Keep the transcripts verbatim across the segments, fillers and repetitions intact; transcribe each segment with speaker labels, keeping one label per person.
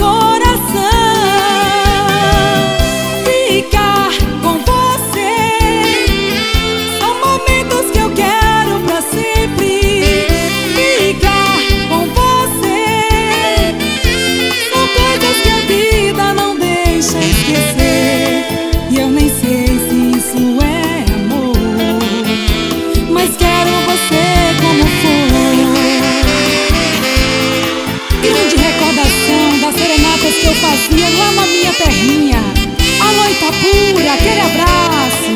Speaker 1: Ficar com você são momentos que eu quero pra sempre. Ficar com você são coisas que a vida não deixa esquecer. E eu nem sei se isso é amor, mas quero você como for. Grande recordação das serenatas que eu fazia lá na minha terrinha. Alô Itapura, aquele abraço.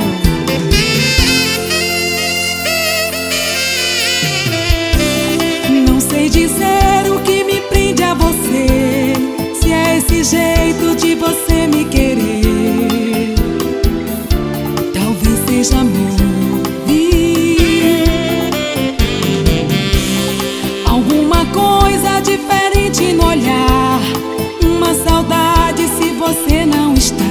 Speaker 1: Não sei dizer o que me prende a você, se é esse jeito de você me querer. Talvez seja amor, viu? Alguma coisa diferente no olhar, uma saudade se você não está.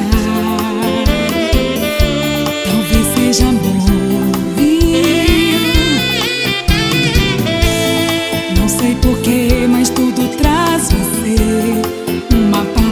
Speaker 1: Talvez seja amor, viu? Não sei porquê, mas tudo traz você, uma